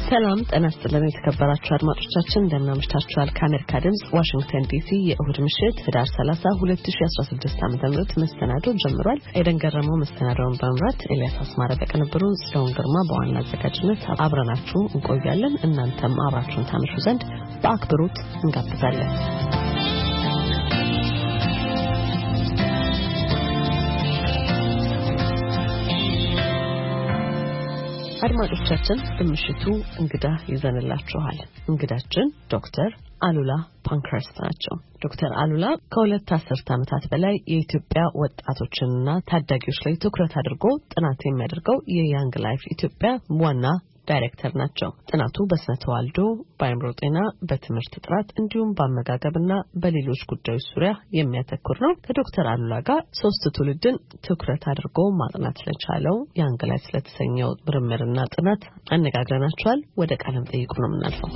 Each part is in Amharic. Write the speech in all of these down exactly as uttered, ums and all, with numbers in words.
ሰላም ጤና ይስጥልን የተከበራችሁ አድማጮቻችን እንደምን አምሽታችኋል? ከአሜሪካ ድምጽ ዋሽንግተን ዲሲ የእሁድ ምሽት ህዳር ሰላሳ ሁለት ሺህ አስራ ስድስት ዓ.ም መሰናዶ ጀምሯል። ኤደን ገረመው መሰናዶውን በመምራት ኤልያስ አስማረ በቅንብሩ ጽዮን ግርማ በዋና አዘጋጅነት አብረናችሁ እንቆያለን። እናንተም አብራችሁን ታመሹ ዘንድ በአክብሮት እንጋብዛለን። አድማጮቻችን በምሽቱ እንግዳ ይዘንላችኋል። እንግዳችን ዶክተር አሉላ ፓንክረስት ናቸው። ዶክተር አሉላ ከሁለት አስርት ዓመታት በላይ የኢትዮጵያ ወጣቶችንና ታዳጊዎች ላይ ትኩረት አድርጎ ጥናት የሚያደርገው የያንግ ላይፍ ኢትዮጵያ ዋና ዳይሬክተር ናቸው። ጥናቱ በስነ ተዋልዶ፣ በአእምሮ ጤና፣ በትምህርት ጥራት እንዲሁም በአመጋገብና በሌሎች ጉዳዮች ዙሪያ የሚያተኩር ነው። ከዶክተር አሉላ ጋር ሶስት ትውልድን ትኩረት አድርጎ ማጥናት ስለቻለው ያንግ ላይፍ ስለተሰኘው ምርምርና ጥናት አነጋግረናቸዋል። ወደ ቃለ መጠይቁ ነው የምናልፈው።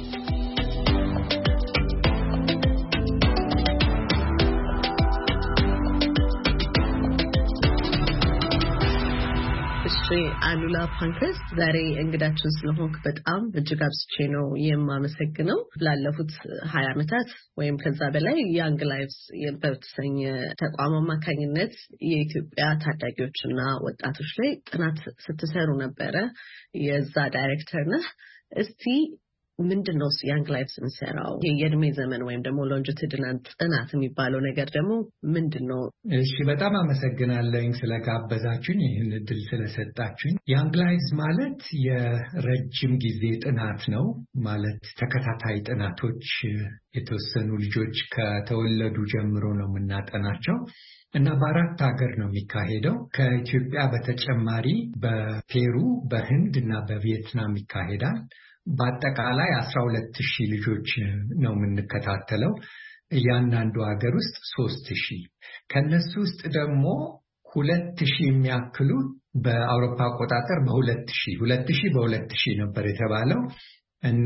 አሉላ ፓንክረስት ዛሬ እንግዳችን ስለሆንክ በጣም እጅግ አብዝቼ ነው የማመሰግነው። ላለፉት ሀያ ዓመታት ወይም ከዛ በላይ ያንግ ላይፍስ በተሰኘ ተቋም አማካኝነት የኢትዮጵያ ታዳጊዎችና ወጣቶች ላይ ጥናት ስትሰሩ ነበረ። የዛ ዳይሬክተር ነህ። እስቲ ምንድነው ያንግ ላይፍስ የሚሰራው? የእድሜ ዘመን ወይም ደግሞ ሎንጂቲዩዲናል ጥናት የሚባለው ነገር ደግሞ ምንድነው? እሺ፣ በጣም አመሰግናለሁ ስለጋበዛችሁኝ፣ ይህን እድል ስለሰጣችሁኝ። ያንግ ላይፍስ ማለት የረጅም ጊዜ ጥናት ነው። ማለት ተከታታይ ጥናቶች የተወሰኑ ልጆች ከተወለዱ ጀምሮ ነው የምናጠናቸው እና በአራት ሀገር ነው የሚካሄደው። ከኢትዮጵያ በተጨማሪ በፔሩ፣ በህንድ እና በቪየትናም ይካሄዳል። በአጠቃላይ አስራ ሁለት ሺህ ልጆች ነው የምንከታተለው። እያንዳንዱ ሀገር ውስጥ ሶስት ሺህ። ከነሱ ውስጥ ደግሞ ሁለት ሺህ የሚያክሉ በአውሮፓ አቆጣጠር በሁለት ሺህ ሁለት ሺህ በሁለት ሺህ ነበር የተባለው እና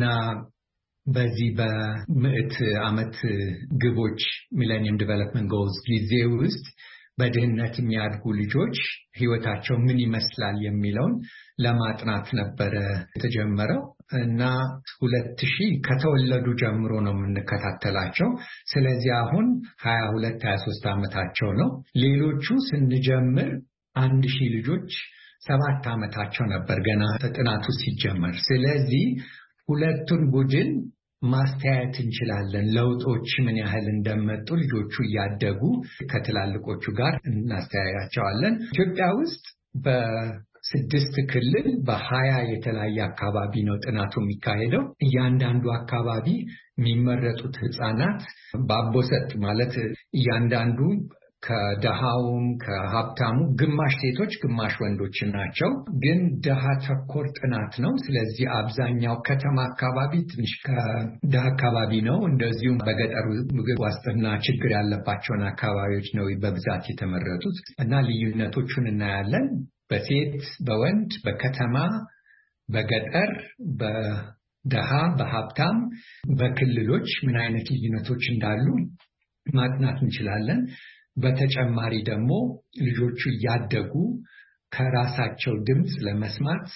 በዚህ በምዕት ዓመት ግቦች ሚሌኒየም ዲቨሎፕመንት ጎልስ ጊዜ ውስጥ በድህነት የሚያድጉ ልጆች ህይወታቸው ምን ይመስላል የሚለውን ለማጥናት ነበረ የተጀመረው እና ሁለት ሺህ ከተወለዱ ጀምሮ ነው የምንከታተላቸው። ስለዚህ አሁን ሀያ ሁለት ሀያ ሶስት ዓመታቸው ነው። ሌሎቹ ስንጀምር አንድ ሺህ ልጆች ሰባት ዓመታቸው ነበር ገና ጥናቱ ሲጀመር። ስለዚህ ሁለቱን ቡድን ማስተያየት እንችላለን። ለውጦች ምን ያህል እንደመጡ ልጆቹ እያደጉ ከትላልቆቹ ጋር እናስተያያቸዋለን። ኢትዮጵያ ውስጥ በስድስት ክልል በሀያ የተለያየ አካባቢ ነው ጥናቱ የሚካሄደው። እያንዳንዱ አካባቢ የሚመረጡት ህፃናት በአቦሰጥ ማለት እያንዳንዱ ከደሃውም ከሀብታሙ ግማሽ ሴቶች ግማሽ ወንዶች ናቸው። ግን ደሃ ተኮር ጥናት ነው። ስለዚህ አብዛኛው ከተማ አካባቢ ትንሽ ከደሃ አካባቢ ነው። እንደዚሁም በገጠሩ ምግብ ዋስትና ችግር ያለባቸውን አካባቢዎች ነው በብዛት የተመረጡት እና ልዩነቶቹን እናያለን። በሴት በወንድ በከተማ በገጠር በደሃ በሀብታም በክልሎች ምን አይነት ልዩነቶች እንዳሉ ማጥናት እንችላለን። በተጨማሪ ደግሞ ልጆቹ እያደጉ ከራሳቸው ድምፅ ለመስማት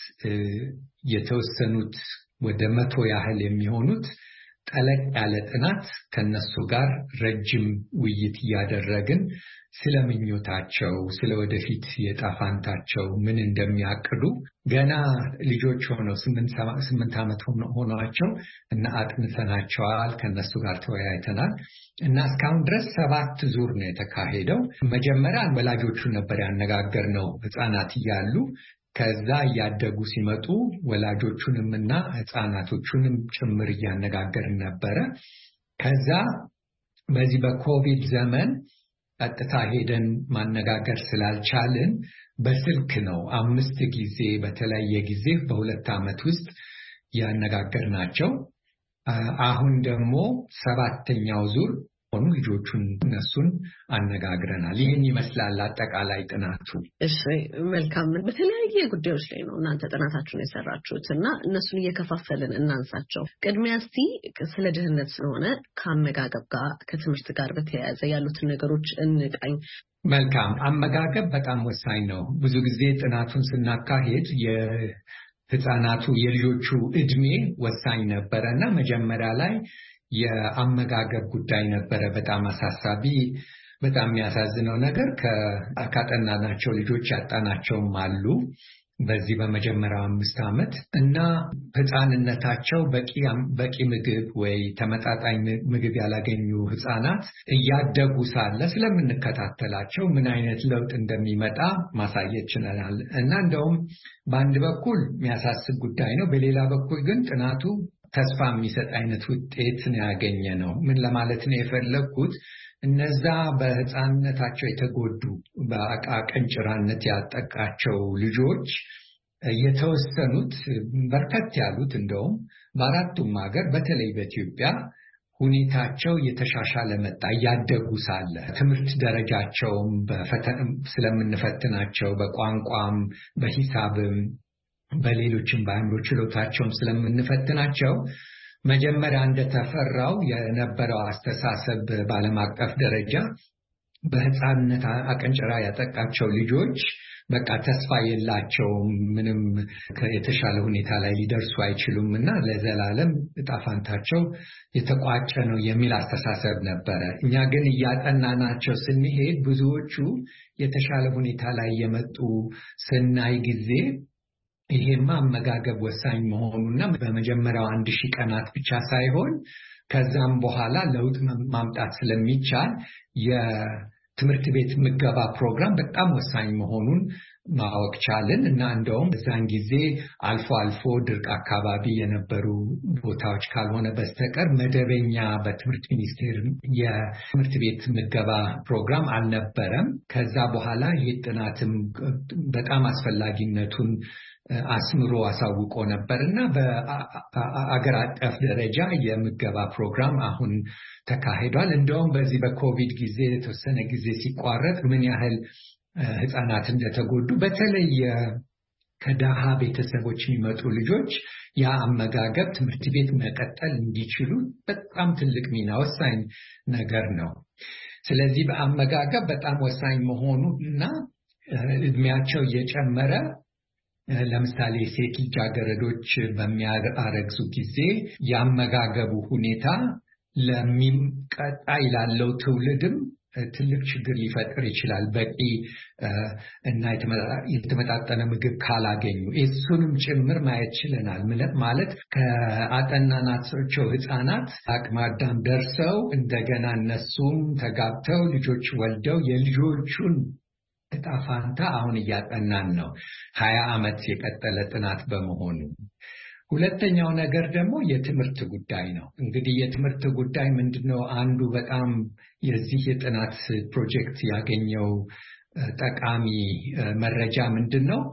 የተወሰኑት ወደ መቶ ያህል የሚሆኑት ጠለቅ ያለ ጥናት ከነሱ ጋር ረጅም ውይይት እያደረግን ስለምኞታቸው ስለወደፊት የጣፋንታቸው ምን እንደሚያቅዱ ገና ልጆች ሆነው ስምንት ዓመት ሆኗቸው እና አጥንተናቸዋል። ከነሱ ጋር ተወያይተናል እና እስካሁን ድረስ ሰባት ዙር ነው የተካሄደው። መጀመሪያ ወላጆቹን ነበር ያነጋገርነው ህፃናት እያሉ። ከዛ እያደጉ ሲመጡ ወላጆቹንም እና ህፃናቶቹንም ጭምር እያነጋገርን ነበረ። ከዛ በዚህ በኮቪድ ዘመን ቀጥታ ሄደን ማነጋገር ስላልቻልን በስልክ ነው አምስት ጊዜ በተለያየ ጊዜ በሁለት ዓመት ውስጥ ያነጋገርናቸው። አሁን ደግሞ ሰባተኛው ዙር ሆኑ ልጆቹን እነሱን አነጋግረናል። ይህን ይመስላል አጠቃላይ ጥናቱ። እሺ፣ መልካም። በተለያየ ጉዳዮች ላይ ነው እናንተ ጥናታችሁን የሰራችሁት እና እነሱን እየከፋፈልን እናንሳቸው። ቅድሚያ እስቲ ስለ ድህነት ስለሆነ ከአመጋገብ ጋር ከትምህርት ጋር በተያያዘ ያሉትን ነገሮች እንቃኝ። መልካም። አመጋገብ በጣም ወሳኝ ነው። ብዙ ጊዜ ጥናቱን ስናካሄድ ህፃናቱ የልጆቹ እድሜ ወሳኝ ነበረና መጀመሪያ ላይ የአመጋገብ ጉዳይ ነበረ በጣም አሳሳቢ። በጣም የሚያሳዝነው ነገር ካጠናናቸው ልጆች ያጣናቸውም አሉ በዚህ በመጀመሪያው አምስት ዓመት እና ህፃንነታቸው በቂ በቂ ምግብ ወይ ተመጣጣኝ ምግብ ያላገኙ ህፃናት እያደጉ ሳለ ስለምንከታተላቸው ምን አይነት ለውጥ እንደሚመጣ ማሳየት ችለናል እና እንደውም በአንድ በኩል የሚያሳስብ ጉዳይ ነው፣ በሌላ በኩል ግን ጥናቱ ተስፋ የሚሰጥ አይነት ውጤት ነው ያገኘ ነው። ምን ለማለት ነው የፈለኩት? እነዛ በህፃንነታቸው የተጎዱ በአቃንጭራነት ያጠቃቸው ልጆች የተወሰኑት በርከት ያሉት እንደውም በአራቱም ሀገር በተለይ በኢትዮጵያ ሁኔታቸው የተሻሻለ መጣ። እያደጉ ሳለ ትምህርት ደረጃቸውም ስለምንፈትናቸው በቋንቋም በሂሳብም በሌሎችም በአእምሮ ችሎታቸውም ስለምንፈትናቸው መጀመሪያ እንደተፈራው የነበረው አስተሳሰብ በዓለም አቀፍ ደረጃ በህፃንነት አቀንጨራ ያጠቃቸው ልጆች በቃ ተስፋ የላቸውም፣ ምንም የተሻለ ሁኔታ ላይ ሊደርሱ አይችሉም እና ለዘላለም ዕጣ ፈንታቸው የተቋጨ ነው የሚል አስተሳሰብ ነበረ። እኛ ግን እያጠናናቸው ስንሄድ ብዙዎቹ የተሻለ ሁኔታ ላይ የመጡ ስናይ ጊዜ ይሄማ አመጋገብ ወሳኝ መሆኑና በመጀመሪያው አንድ ሺህ ቀናት ብቻ ሳይሆን ከዛም በኋላ ለውጥ ማምጣት ስለሚቻል የትምህርት ቤት ምገባ ፕሮግራም በጣም ወሳኝ መሆኑን ማወቅ ቻልን እና እንደውም በዛን ጊዜ አልፎ አልፎ ድርቅ አካባቢ የነበሩ ቦታዎች ካልሆነ በስተቀር መደበኛ በትምህርት ሚኒስቴር የትምህርት ቤት ምገባ ፕሮግራም አልነበረም። ከዛ በኋላ ይህ ጥናትም በጣም አስፈላጊነቱን አስምሮ አሳውቆ ነበርና በአገር አቀፍ ደረጃ የምገባ ፕሮግራም አሁን ተካሂዷል። እንደውም በዚህ በኮቪድ ጊዜ የተወሰነ ጊዜ ሲቋረጥ ምን ያህል ህፃናት እንደተጎዱ በተለይ ከደሃ ቤተሰቦች የሚመጡ ልጆች ያ አመጋገብ ትምህርት ቤት መቀጠል እንዲችሉ በጣም ትልቅ ሚና ወሳኝ ነገር ነው። ስለዚህ በአመጋገብ በጣም ወሳኝ መሆኑ እና እድሜያቸው እየጨመረ ለምሳሌ ሴት ልጃገረዶች በሚያረግዙ ጊዜ ያመጋገቡ ሁኔታ ለሚቀጣይ ላለው ትውልድም ትልቅ ችግር ሊፈጥር ይችላል። በቂ እና የተመጣጠነ ምግብ ካላገኙ እሱንም ጭምር ማየት ችለናል። ማለት ከአጠናናቸው ህፃናት አቅመ አዳም ደርሰው እንደገና እነሱም ተጋብተው ልጆች ወልደው የልጆቹን ዕጣ ፈንታ አሁን እያጠናን ነው፣ ሀያ ዓመት የቀጠለ ጥናት በመሆኑ። ሁለተኛው ነገር ደግሞ የትምህርት ጉዳይ ነው። እንግዲህ የትምህርት ጉዳይ ምንድነው? አንዱ በጣም የዚህ የጥናት ፕሮጀክት ያገኘው ጠቃሚ መረጃ ምንድነው?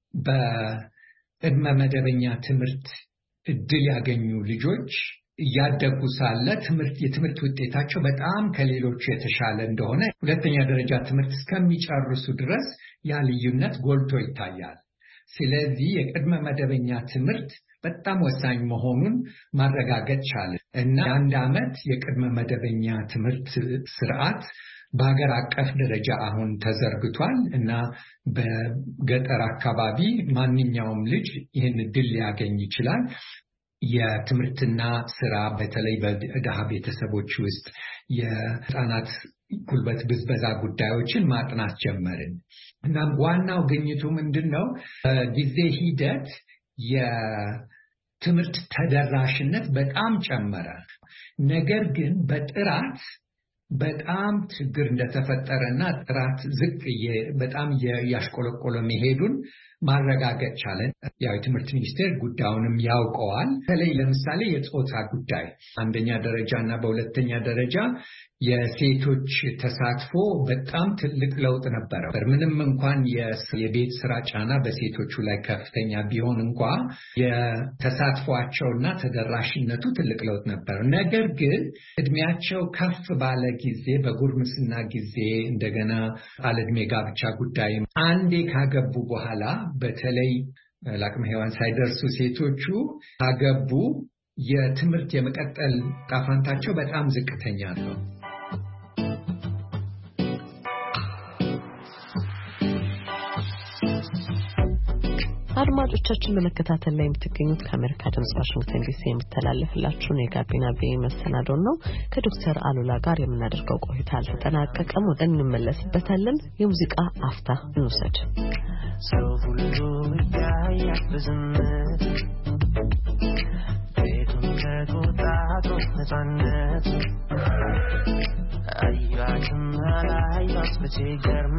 በቅድመ መደበኛ ትምህርት እድል ያገኙ ልጆች እያደጉ ሳለ ትምህርት የትምህርት ውጤታቸው በጣም ከሌሎቹ የተሻለ እንደሆነ ሁለተኛ ደረጃ ትምህርት እስከሚጨርሱ ድረስ ያ ልዩነት ጎልቶ ይታያል። ስለዚህ የቅድመ መደበኛ ትምህርት በጣም ወሳኝ መሆኑን ማረጋገጥ ቻለ እና አንድ ዓመት የቅድመ መደበኛ ትምህርት ስርዓት በሀገር አቀፍ ደረጃ አሁን ተዘርግቷል እና በገጠር አካባቢ ማንኛውም ልጅ ይህን እድል ሊያገኝ ይችላል። የትምህርትና ስራ በተለይ በደሃ ቤተሰቦች ውስጥ የህፃናት ጉልበት ብዝበዛ ጉዳዮችን ማጥናት ጀመርን። እናም ዋናው ግኝቱ ምንድነው? በጊዜ ሂደት የትምህርት ተደራሽነት በጣም ጨመረ። ነገር ግን በጥራት በጣም ችግር እንደተፈጠረና ጥራት ዝቅ በጣም ያሽቆለቆለ መሄዱን ማረጋገጥ ቻለን። ያው የትምህርት ሚኒስቴር ጉዳዩንም ያውቀዋል። በተለይ ለምሳሌ የጾታ ጉዳይ አንደኛ ደረጃ እና በሁለተኛ ደረጃ የሴቶች ተሳትፎ በጣም ትልቅ ለውጥ ነበረው። ምንም እንኳን የቤት ስራ ጫና በሴቶቹ ላይ ከፍተኛ ቢሆን እንኳ የተሳትፏቸውና ተደራሽነቱ ትልቅ ለውጥ ነበር። ነገር ግን እድሜያቸው ከፍ ባለ ጊዜ በጉርምስና ጊዜ እንደገና አለዕድሜ ጋብቻ ጉዳይ አንዴ ካገቡ በኋላ በተለይ ለአቅመ ሔዋን ሳይደርሱ ሴቶቹ ካገቡ የትምህርት የመቀጠል ዕጣ ፈንታቸው በጣም ዝቅተኛ ነው። አድማጮቻችን በመከታተል ላይ የምትገኙት ከአሜሪካ ድምጽ ዋሽንግተን ዲሲ የሚተላለፍላችሁን የጋቢና ቪኦኤ መሰናዶን ነው። ከዶክተር አሉላ ጋር የምናደርገው ቆይታ አልተጠናቀቀም። ወደ እንመለስበታለን። የሙዚቃ አፍታ እንውሰድ። ሰው ሁሉ ያያብዝነት ቤቱን ተቆጣቶ ነፃነት አያትም አላያት በቸገርም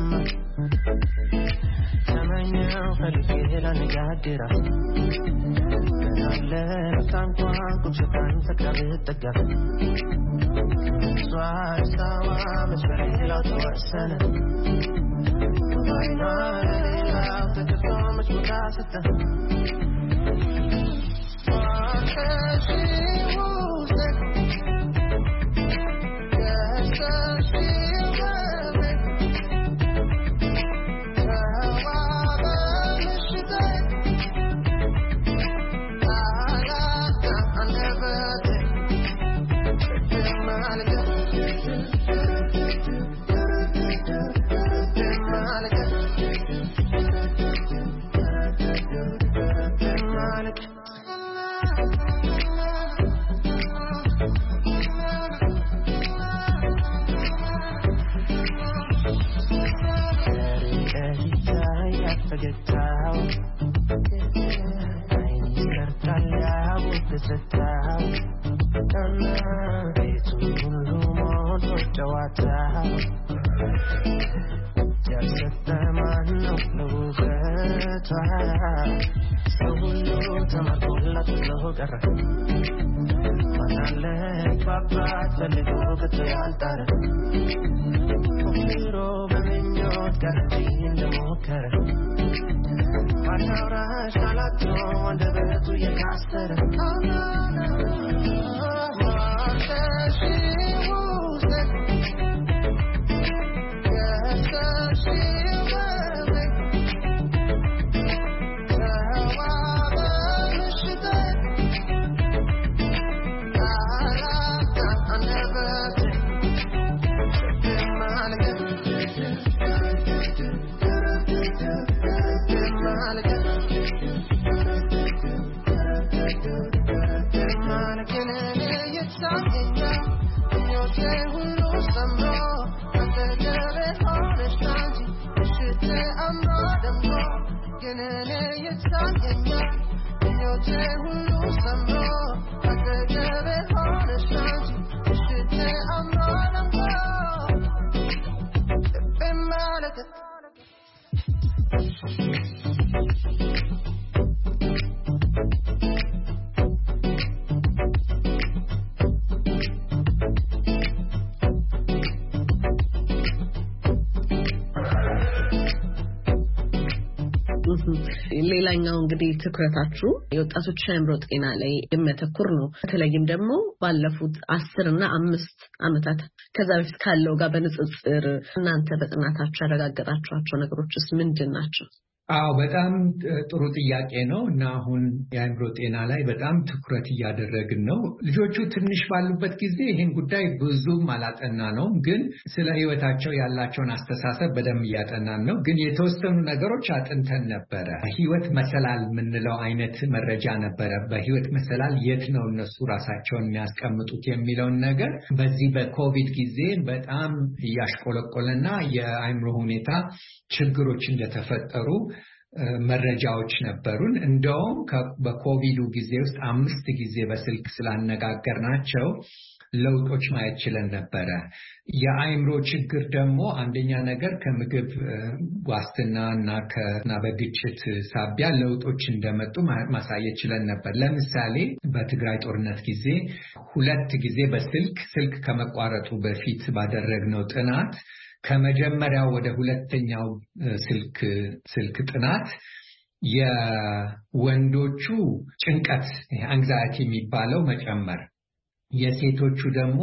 ተመኘው ፈልጌ ላነጋግራት ምናለ ታንኳን ቁጭታን ፈቅዳ ብትጠጋት እሷ ሳዋ መስበሬ ሌላው ተወሰነ ባይና ሌላው ተገፍቶ መች ቦታ ሰጠ ማርከሽ ውስጥ ገሰሽ ሌላኛው እንግዲህ ትኩረታችሁ የወጣቶች አእምሮ ጤና ላይ የሚያተኩር ነው። በተለይም ደግሞ ባለፉት አስር እና አምስት አመታት ከዛ በፊት ካለው ጋር በንጽጽር እናንተ በጥናታችሁ ያረጋገጣችኋቸው ነገሮችስ ምንድናቸው? አዎ በጣም ጥሩ ጥያቄ ነው እና አሁን የአእምሮ ጤና ላይ በጣም ትኩረት እያደረግን ነው። ልጆቹ ትንሽ ባሉበት ጊዜ ይህን ጉዳይ ብዙም አላጠና ነው፣ ግን ስለ ህይወታቸው ያላቸውን አስተሳሰብ በደንብ እያጠናን ነው። ግን የተወሰኑ ነገሮች አጥንተን ነበረ። ህይወት መሰላል የምንለው አይነት መረጃ ነበረ። በህይወት መሰላል የት ነው እነሱ ራሳቸውን የሚያስቀምጡት የሚለውን ነገር በዚህ በኮቪድ ጊዜ በጣም እያሽቆለቆለና የአእምሮ ሁኔታ ችግሮች እንደተፈጠሩ መረጃዎች ነበሩን። እንደውም በኮቪዱ ጊዜ ውስጥ አምስት ጊዜ በስልክ ስላነጋገርናቸው ለውጦች ማየት ችለን ነበረ። የአእምሮ ችግር ደግሞ አንደኛ ነገር ከምግብ ዋስትና እና ከና በግጭት ሳቢያ ለውጦች እንደመጡ ማሳየት ችለን ነበር። ለምሳሌ በትግራይ ጦርነት ጊዜ ሁለት ጊዜ በስልክ ስልክ ከመቋረጡ በፊት ባደረግነው ጥናት ከመጀመሪያው ወደ ሁለተኛው ስልክ ስልክ ጥናት የወንዶቹ ጭንቀት አንግዛይቲ የሚባለው መጨመር፣ የሴቶቹ ደግሞ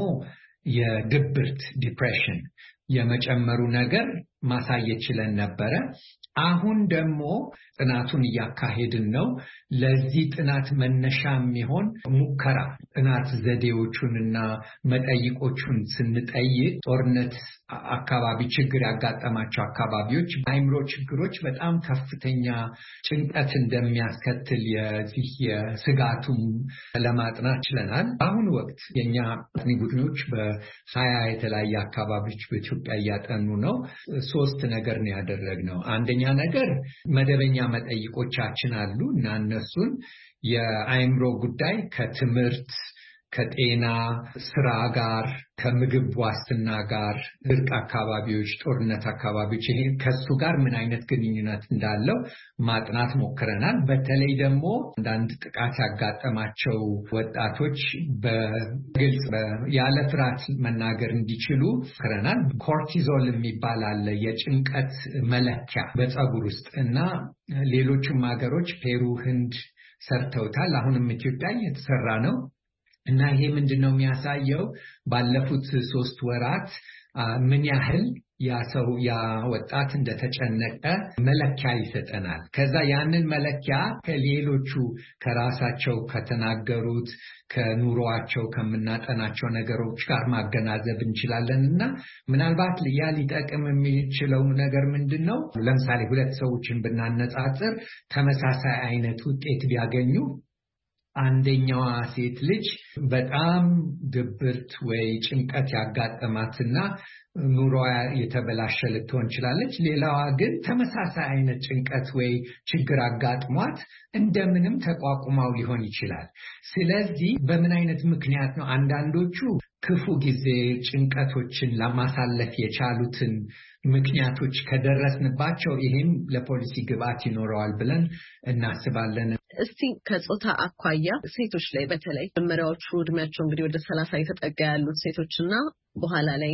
የድብርት ዲፕሬሽን የመጨመሩ ነገር ማሳየት ችለን ነበረ። አሁን ደግሞ ጥናቱን እያካሄድን ነው። ለዚህ ጥናት መነሻ የሚሆን ሙከራ ጥናት ዘዴዎቹንና መጠይቆቹን ስንጠይቅ ጦርነት አካባቢ ችግር ያጋጠማቸው አካባቢዎች አእምሮ ችግሮች በጣም ከፍተኛ ጭንቀት እንደሚያስከትል የዚህ የስጋቱን ለማጥናት ችለናል። በአሁኑ ወቅት የኛ አጥኚ ቡድኖች በሀያ የተለያየ አካባቢዎች በኢትዮጵያ እያጠኑ ነው። ሶስት ነገር ነው ያደረግነው። አንደኛ ነገር መደበኛ መጠይቆቻችን አሉ እና እነሱን የአእምሮ ጉዳይ ከትምህርት ከጤና ስራ ጋር ከምግብ ዋስትና ጋር ድርቅ አካባቢዎች ጦርነት አካባቢዎች ይሄ ከሱ ጋር ምን አይነት ግንኙነት እንዳለው ማጥናት ሞክረናል። በተለይ ደግሞ አንዳንድ ጥቃት ያጋጠማቸው ወጣቶች በግልጽ ያለ ፍርሃት መናገር እንዲችሉ ሞክረናል። ኮርቲዞል የሚባል አለ የጭንቀት መለኪያ በፀጉር ውስጥ እና ሌሎችም ሀገሮች ፔሩ፣ ህንድ ሰርተውታል። አሁንም ኢትዮጵያ እየተሰራ ነው። እና ይሄ ምንድነው የሚያሳየው ባለፉት ሶስት ወራት ምን ያህል ያ ሰው ያ ወጣት እንደተጨነቀ መለኪያ ይሰጠናል። ከዛ ያንን መለኪያ ከሌሎቹ ከራሳቸው ከተናገሩት ከኑሮአቸው ከምናጠናቸው ነገሮች ጋር ማገናዘብ እንችላለን እና ምናልባት ያ ሊጠቅም የሚችለው ነገር ምንድነው ለምሳሌ ሁለት ሰዎችን ብናነጻጽር ተመሳሳይ አይነት ውጤት ቢያገኙ አንደኛዋ ሴት ልጅ በጣም ድብርት ወይ ጭንቀት ያጋጠማትና ኑሮዋ የተበላሸ ልትሆን ይችላለች። ሌላዋ ግን ተመሳሳይ አይነት ጭንቀት ወይ ችግር አጋጥሟት እንደምንም ተቋቁማው ሊሆን ይችላል። ስለዚህ በምን አይነት ምክንያት ነው አንዳንዶቹ ክፉ ጊዜ ጭንቀቶችን ለማሳለፍ የቻሉትን ምክንያቶች ከደረስንባቸው ይሄም ለፖሊሲ ግብዓት ይኖረዋል ብለን እናስባለን። እስቲ ከጾታ አኳያ ሴቶች ላይ በተለይ መመሪያዎቹ እድሜያቸው እንግዲህ ወደ ሰላሳ የተጠጋ ያሉት ሴቶችና በኋላ ላይ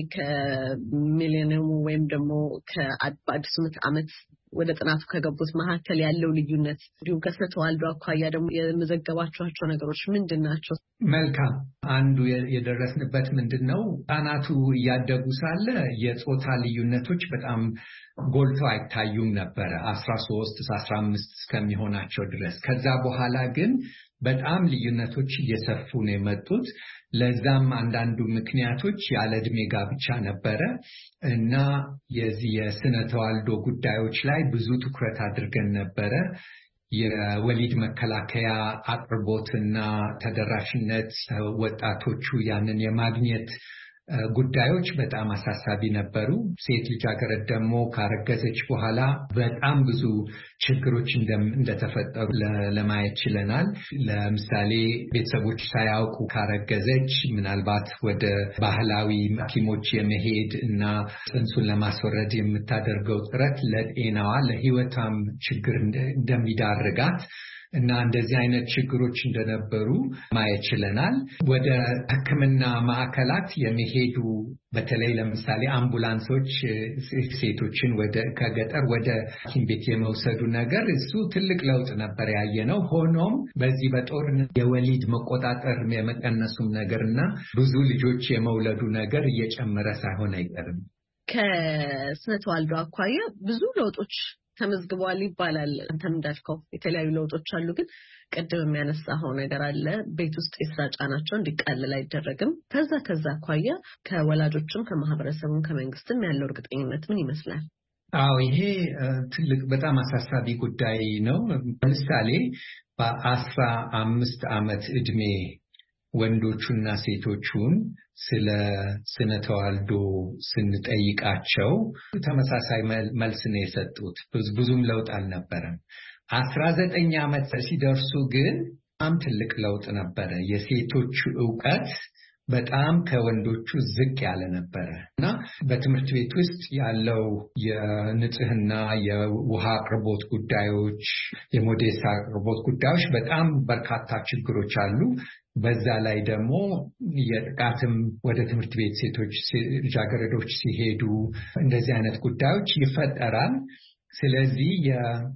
ከሚሊኒየሙ ወይም ደግሞ ከአዲሱ ምዕተ ዓመት ወደ ጥናቱ ከገቡት መካከል ያለው ልዩነት እንዲሁም ከስነ ተዋልዶ አኳያ ደግሞ የመዘገባቸው ነገሮች ምንድናቸው? መልካም አንዱ የደረስንበት ምንድነው ህጻናቱ እያደጉ ሳለ የጾታ ልዩነቶች በጣም ጎልተው አይታዩም ነበር አስራ ሶስት አስራ አምስት እስከሚሆናቸው ድረስ። ከዛ በኋላ ግን በጣም ልዩነቶች እየሰፉ ነው የመጡት። ለዛም አንዳንዱ ምክንያቶች ያለ እድሜ ጋብቻ ነበረ እና የዚህ የስነ ተዋልዶ ጉዳዮች ላይ ብዙ ትኩረት አድርገን ነበረ። የወሊድ መከላከያ አቅርቦትና ተደራሽነት ወጣቶቹ ያንን የማግኘት ጉዳዮች በጣም አሳሳቢ ነበሩ። ሴት ልጃገረድ ደግሞ ካረገዘች በኋላ በጣም ብዙ ችግሮች እንደተፈጠሩ ለማየት ችለናል። ለምሳሌ ቤተሰቦች ሳያውቁ ካረገዘች ምናልባት ወደ ባህላዊ ሐኪሞች የመሄድ እና ጽንሱን ለማስወረድ የምታደርገው ጥረት ለጤናዋ ለሕይወቷም ችግር እንደሚዳርጋት እና እንደዚህ አይነት ችግሮች እንደነበሩ ማየት ችለናል። ወደ ሕክምና ማዕከላት የመሄዱ በተለይ ለምሳሌ አምቡላንሶች ሴቶችን ወደ ከገጠር ወደ ሐኪም ቤት የመውሰዱ ነገር እሱ ትልቅ ለውጥ ነበር ያየነው። ሆኖም በዚህ በጦርነት የወሊድ መቆጣጠር የመቀነሱም ነገርና ብዙ ልጆች የመውለዱ ነገር እየጨመረ ሳይሆን አይቀርም። ከስነ ተዋልዶ አኳያ ብዙ ለውጦች ተመዝግቧል ይባላል። አንተም እንዳልከው የተለያዩ ለውጦች አሉ። ግን ቅድም የሚያነሳው ነገር አለ ቤት ውስጥ የስራ ጫናቸው እንዲቃለል አይደረግም። ከዛ ከዛ አኳያ ከወላጆችም ከማህበረሰቡም ከመንግስትም ያለው እርግጠኝነት ምን ይመስላል? አዎ ይሄ ትልቅ በጣም አሳሳቢ ጉዳይ ነው። ለምሳሌ በአስራ አምስት ዓመት ዕድሜ ወንዶቹና ሴቶቹን ስለ ስነ ተዋልዶ ስንጠይቃቸው ተመሳሳይ መልስ ነው የሰጡት። ብዙም ለውጥ አልነበረም። አስራ ዘጠኝ ዓመት ሲደርሱ ግን በጣም ትልቅ ለውጥ ነበረ። የሴቶቹ ዕውቀት በጣም ከወንዶቹ ዝቅ ያለ ነበረ እና በትምህርት ቤት ውስጥ ያለው የንጽህና የውሃ አቅርቦት ጉዳዮች የሞዴስ አቅርቦት ጉዳዮች በጣም በርካታ ችግሮች አሉ። በዛ ላይ ደግሞ የጥቃትም ወደ ትምህርት ቤት ሴቶች ልጃገረዶች ሲሄዱ እንደዚህ አይነት ጉዳዮች ይፈጠራል። ስለዚህ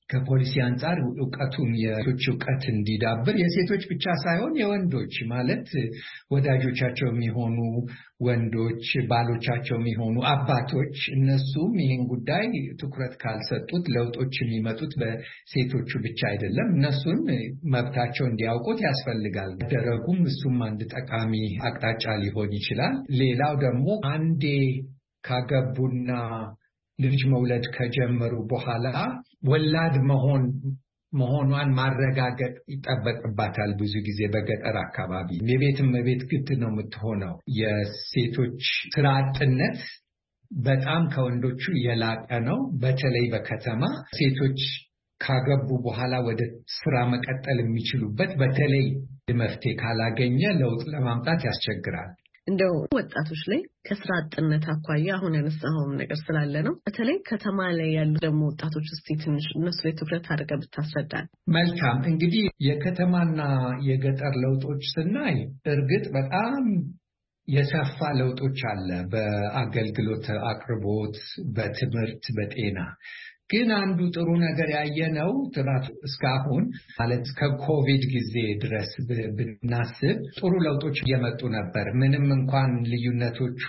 ከፖሊሲ አንጻር ዕውቀቱን የሴቶች ዕውቀት እንዲዳብር የሴቶች ብቻ ሳይሆን የወንዶች ማለት ወዳጆቻቸው የሚሆኑ ወንዶች ባሎቻቸው የሚሆኑ አባቶች እነሱም ይህን ጉዳይ ትኩረት ካልሰጡት ለውጦች የሚመጡት በሴቶቹ ብቻ አይደለም እነሱም መብታቸው እንዲያውቁት ያስፈልጋል ደረጉም እሱም አንድ ጠቃሚ አቅጣጫ ሊሆን ይችላል ሌላው ደግሞ አንዴ ካገቡና ልጅ መውለድ ከጀመሩ በኋላ ወላድ መሆን መሆኗን ማረጋገጥ ይጠበቅባታል ብዙ ጊዜ በገጠር አካባቢ የቤትም ቤት ግድ ነው የምትሆነው የሴቶች ስራ አጥነት በጣም ከወንዶቹ የላቀ ነው በተለይ በከተማ ሴቶች ካገቡ በኋላ ወደ ስራ መቀጠል የሚችሉበት በተለይ መፍትሄ ካላገኘ ለውጥ ለማምጣት ያስቸግራል እንደው ወጣቶች ላይ ከስራ አጥነት አኳያ አሁን ያነሳኸው ነገር ስላለ ነው በተለይ ከተማ ላይ ያሉ ደግሞ ወጣቶች እስቲ ትንሽ እነሱ ላይ ትኩረት አድርገህ ብታስረዳን መልካም እንግዲህ የከተማና የገጠር ለውጦች ስናይ እርግጥ በጣም የሰፋ ለውጦች አለ በአገልግሎት አቅርቦት በትምህርት በጤና ግን አንዱ ጥሩ ነገር ያየነው ጥናት እስካሁን ማለት ከኮቪድ ጊዜ ድረስ ብናስብ ጥሩ ለውጦች እየመጡ ነበር ምንም እንኳን ልዩነቶቹ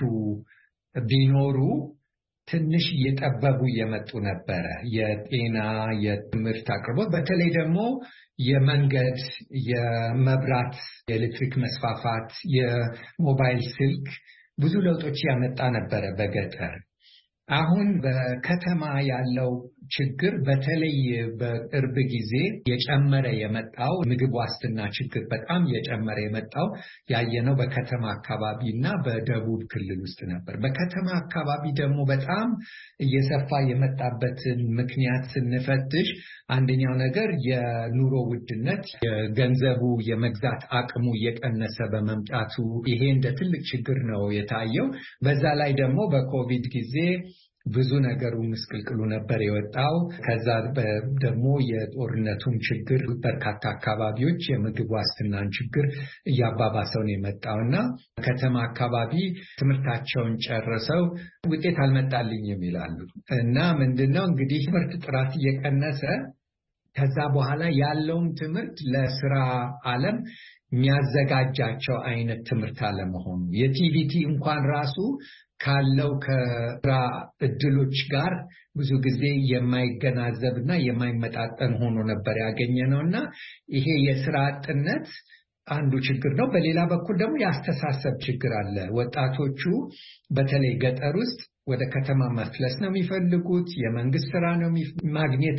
ቢኖሩ ትንሽ እየጠበቡ እየመጡ ነበር የጤና የትምህርት አቅርቦት በተለይ ደግሞ የመንገድ የመብራት የኤሌክትሪክ መስፋፋት የሞባይል ስልክ ብዙ ለውጦች ያመጣ ነበር በገጠር አሁን በከተማ ያለው ችግር በተለይ በቅርብ ጊዜ የጨመረ የመጣው ምግብ ዋስትና ችግር በጣም የጨመረ የመጣው ያየነው በከተማ አካባቢና በደቡብ ክልል ውስጥ ነበር በከተማ አካባቢ ደግሞ በጣም እየሰፋ የመጣበትን ምክንያት ስንፈትሽ አንደኛው ነገር የኑሮ ውድነት የገንዘቡ የመግዛት አቅሙ እየቀነሰ በመምጣቱ ይሄ እንደ ትልቅ ችግር ነው የታየው በዛ ላይ ደግሞ በኮቪድ ጊዜ ብዙ ነገሩ ምስቅልቅሉ ነበር የወጣው ከዛ ደግሞ የጦርነቱም ችግር በርካታ አካባቢዎች የምግብ ዋስትናን ችግር እያባባሰው ነው የመጣውና ከተማ አካባቢ ትምህርታቸውን ጨርሰው ውጤት አልመጣልኝም ይላሉ እና ምንድነው እንግዲህ ትምህርት ጥራት እየቀነሰ ከዛ በኋላ ያለውን ትምህርት ለስራ ዓለም የሚያዘጋጃቸው አይነት ትምህርት አለመሆኑ የቲቪቲ እንኳን ራሱ ካለው ከስራ እድሎች ጋር ብዙ ጊዜ የማይገናዘብና የማይመጣጠን ሆኖ ነበር ያገኘነውና ይሄ የስራ አጥነት አንዱ ችግር ነው በሌላ በኩል ደግሞ ያስተሳሰብ ችግር አለ ወጣቶቹ በተለይ ገጠር ውስጥ ወደ ከተማ መፍለስ ነው የሚፈልጉት የመንግስት ስራ ነው ማግኘት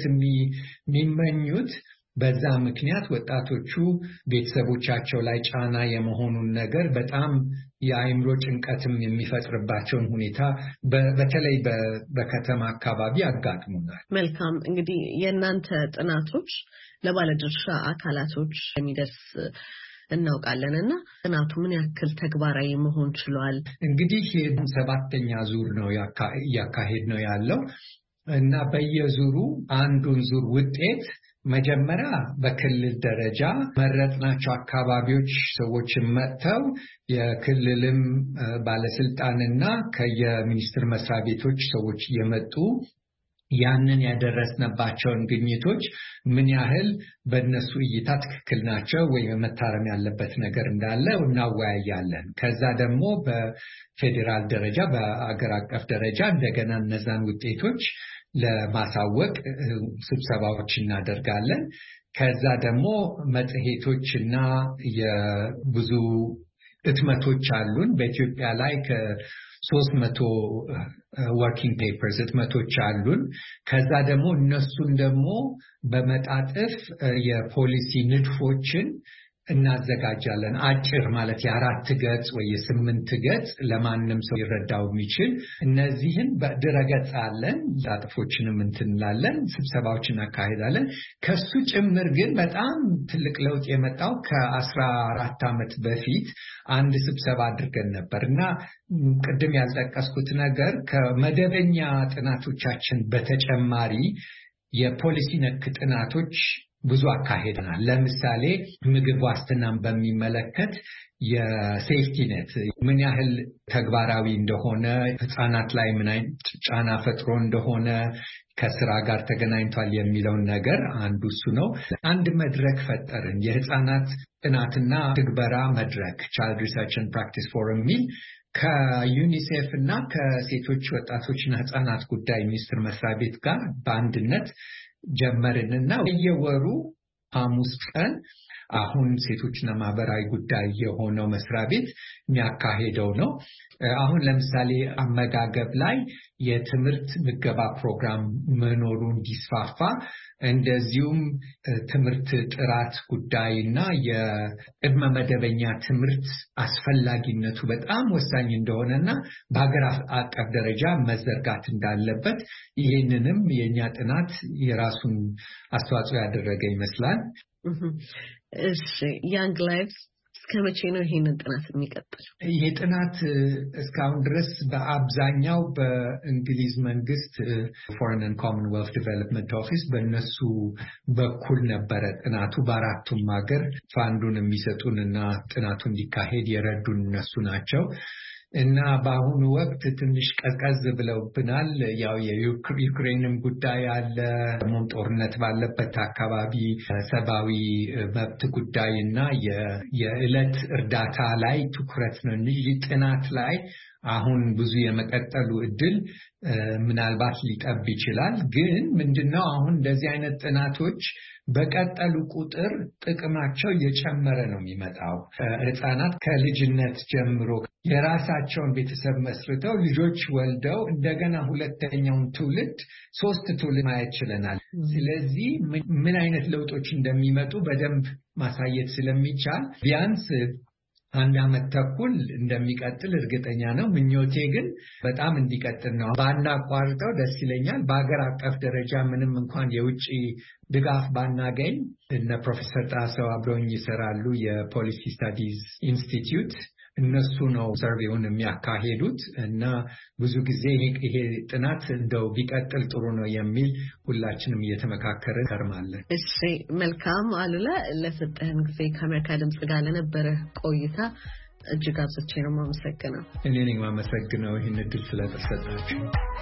የሚመኙት በዛ ምክንያት ወጣቶቹ ቤተሰቦቻቸው ላይ ጫና የመሆኑን ነገር በጣም የአይምሮ ጭንቀትም የሚፈጥርባቸውን ሁኔታ በተለይ በከተማ አካባቢ አጋጥሞናል መልካም እንግዲህ የእናንተ ጥናቶች ለባለድርሻ አካላቶች የሚደርስ እናውቃለንና ጥናቱ ምን ያክል ተግባራዊ መሆን ችሏል እንግዲህ ሰባተኛ ዙር ነው ያካሄድ ነው ያለው እና በየዙሩ አንዱን ዙር ውጤት መጀመሪያ በክልል ደረጃ መረጥናቸው አካባቢዎች ሰዎችን መጥተው የክልልም ባለስልጣንና ከየሚኒስትር መስሪያ ቤቶች ሰዎች የመጡ ያንን ያደረስነባቸውን ግኝቶች ምን ያህል በእነሱ እይታ ትክክል ናቸው ወይ መታረም ያለበት ነገር እንዳለ እናወያያለን ከዛ ደግሞ በፌዴራል ደረጃ በአገር አቀፍ ደረጃ እንደገና እነዛን ውጤቶች ለማሳወቅ ስብሰባዎች እናደርጋለን ከዛ ደግሞ መጽሔቶችና የብዙ እትመቶች አሉን በኢትዮጵያ ላይ ከሶስት መቶ working papers እትመቶች አሉን ከዛ ደግሞ እነሱን ደግሞ በመጣጥፍ የፖሊሲ ንድፎችን እናዘጋጃለን አጭር ማለት የአራት ገጽ ወይ የስምንት ገጽ ለማንም ሰው ይረዳው የሚችል እነዚህን በድረገጽ አለን ጣጥፎችንም እንትንላለን ስብሰባዎችን አካሄዳለን ከሱ ጭምር ግን በጣም ትልቅ ለውጥ የመጣው ከአስራ አራት ዓመት በፊት አንድ ስብሰባ አድርገን ነበርና ቅድም ያልጠቀስኩት ነገር ከመደበኛ ጥናቶቻችን በተጨማሪ የፖሊሲ ነክ ጥናቶች ብዙ አካሄደናል። ለምሳሌ ምግብ ዋስትናን በሚመለከት የሴፍቲ ኔት ምን ያህል ተግባራዊ እንደሆነ ህፃናት ላይ ምን አይነት ጫና ፈጥሮ እንደሆነ ከስራ ጋር ተገናኝቷል የሚለው ነገር አንዱ እሱ ነው። አንድ መድረክ ፈጠርን፣ የህፃናት ጥናትና ትግበራ መድረክ Child Research and Practice Forum ሚል ከዩኒሴፍ እና ከሴቶች ወጣቶችና ህፃናት ጉዳይ ሚኒስቴር መስሪያ ቤት ጋር በአንድነት ጀመርንና በየወሩ ሐሙስ ቀን አሁን ሴቶችና ማህበራዊ ጉዳይ የሆነው መስሪያ ቤት የሚያካሄደው ነው። አሁን ለምሳሌ አመጋገብ ላይ የትምህርት ምገባ ፕሮግራም መኖሩ እንዲስፋፋ እንደዚሁም ትምህርት ጥራት ጉዳይና የቅድመ መደበኛ ትምህርት አስፈላጊነቱ በጣም ወሳኝ እንደሆነና በሀገር አቀፍ ደረጃ መዘርጋት እንዳለበት ይሄንንም የኛ ጥናት የራሱን አስተዋጽኦ ያደረገ ይመስላል። እሺ Young Lives እስከመቼ ነው ይሄንን ጥናት የሚቀጥለው? ይሄ ጥናት እስካሁን ድረስ በአብዛኛው በእንግሊዝ መንግስት Foreign and Commonwealth Development Office በእነሱ በኩል ነበረ ጥናቱ በአራቱም ሀገር ፋንዱን የሚሰጡንና ጥናቱ እንዲካሄድ የረዱን እነሱ ናቸው። እና በአሁኑ ወቅት ትንሽ ቀዝቀዝ ብለውብናል። ያው የዩክሬንም ጉዳይ አለ፣ ሞም ጦርነት ባለበት አካባቢ ሰብአዊ መብት ጉዳይና የዕለት እርዳታ ላይ ትኩረት ነው እንጂ ጥናት ላይ አሁን ብዙ የመቀጠሉ እድል ምናልባት ሊጠብ ይችላል። ግን ምንድነው አሁን እንደዚህ አይነት ጥናቶች በቀጠሉ ቁጥር ጥቅማቸው እየጨመረ ነው የሚመጣው። ህፃናት ከልጅነት ጀምሮ የራሳቸውን ቤተሰብ መስርተው ልጆች ወልደው እንደገና ሁለተኛውን ትውልድ ሶስት ትውልድ ማየት ይችላል። ስለዚህ ምን አይነት ለውጦች እንደሚመጡ በደንብ ማሳየት ስለሚቻል ቢያንስ አንድ አመት ተኩል እንደሚቀጥል እርግጠኛ ነው። ምኞቴ ግን በጣም እንዲቀጥል ነው። ባናቋርጠው ደስ ይለኛል። በአገር አቀፍ ደረጃ ምንም እንኳን የውጪ ድጋፍ ባናገኝ እነ ፕሮፌሰር ጣሰው አብረውኝ ይሰራሉ የፖሊሲ ስታዲዝ ኢንስቲትዩት እነሱ ነው ሰርቬውን የሚያካሂዱት እና ብዙ ጊዜ ይሄ ጥናት እንደው ቢቀጥል ጥሩ ነው የሚል ሁላችንም እየተመካከረ ከርማለን። እሺ መልካም አሉላ፣ ለሰጠህን ጊዜ ከአሜሪካ ድምጽ ጋር ለነበረ ቆይታ እጅግ አብዝቼ ነው የማመሰግነው። እኔ ነኝ የማመሰግነው ይህን እድል ስለተሰጣችሁ።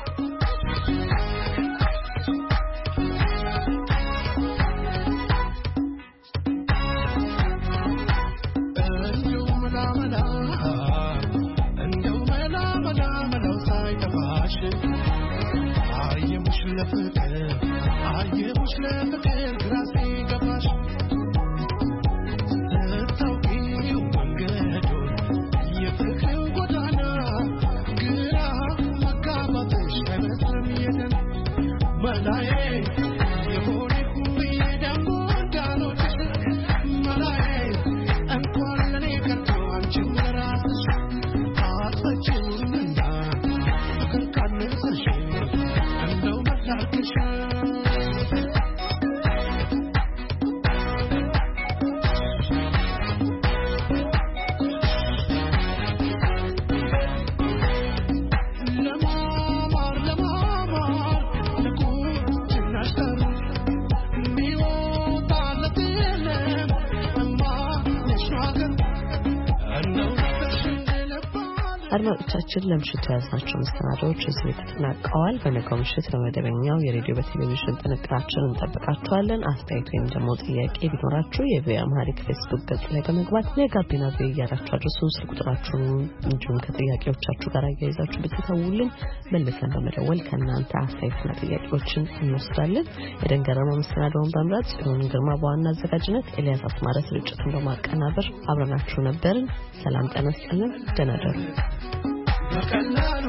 አድማጮቻችን ለምሽቱ ያዝናቸው መሰናዶዎች እዚህ ተጠናቀዋል። በነገው ምሽት በመደበኛው የሬዲዮ በቴሌቪዥን ጥንቅራችን እንጠብቃችኋለን። አስተያየት ወይም ደግሞ ጥያቄ ቢኖራችሁ የቪኦኤ አማርኛ ፌስቡክ ገጽ ላይ በመግባት ለጋቢና ቪኦኤ እያላችሁ አድርሱን። ስልክ ቁጥራችሁን እንዲሁም ከጥያቄዎቻችሁ ጋር አያይዛችሁ ብትተውልን መልሰን በመደወል ከእናንተ አስተያየትና ጥያቄዎችን እንወስዳለን። የደንገረመው መሰናዶውን በመምራት ጽዮን ግርማ በዋና አዘጋጅነት፣ ኤልያስ አስማረ ስርጭቱን በማቀናበር አብረናችሁ ነበርን። ሰላም ጤና ይስጥልን። ደህና ደሩ። መቻል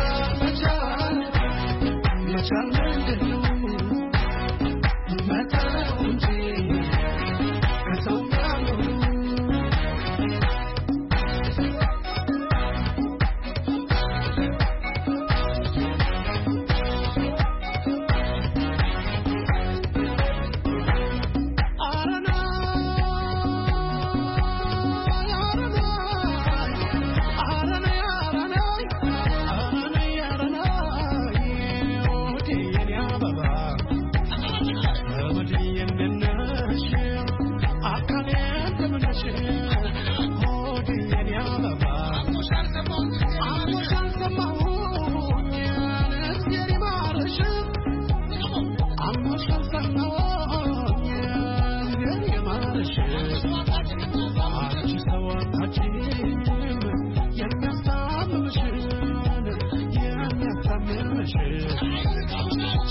መቻል መቻል